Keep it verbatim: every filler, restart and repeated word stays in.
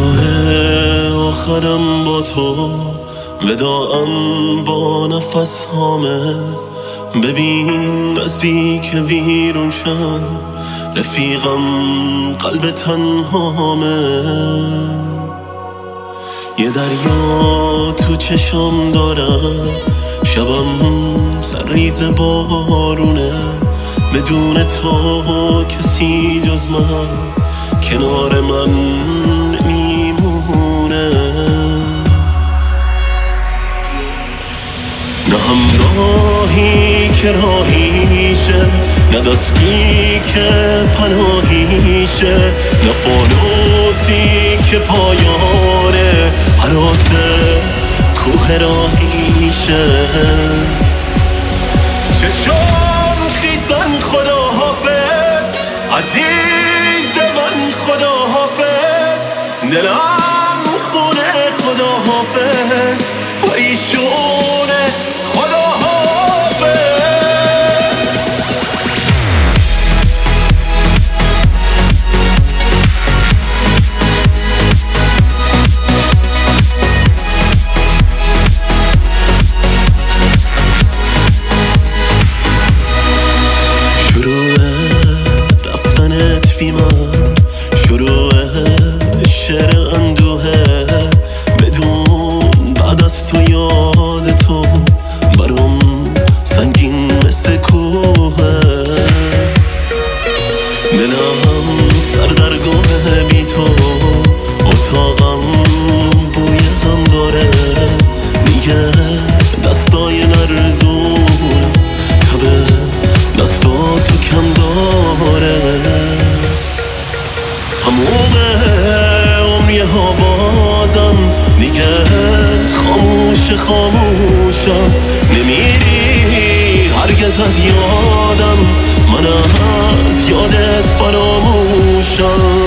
نگاه آخرم با تو، وداعم با نفس هامه. ببین نزدیک ویرون شم، رفیقم قلب تنهامه. یه دریا تو چشم دارم، شبم سرریز بارونه. بدون تو کسی جز من کنار من میمونه. نه همراهی که راهیشه، نه دستی که پناهیشه، نه فانوسی که پایانه هراس کوه راهیشه. چشم خیزن خدا حافظ، عزیز من خدا حافظ. دلم خونه خدا حافظ، پریشونه خدا حافظ. شروع رفتنت بی من، شروع شعر اندوهه. بدون بعد از تو یاد تو برام سنگین مثل کوهه. دلم سردرگمه بی تو، اتاقم بوی غم داره. میگه دستای نرزون، تبه دستا تو کم داره. تمومه عمری ها بازم دیگه خاموش خاموشم. نمیری هرگز از یادم، من از یادت فراموشم.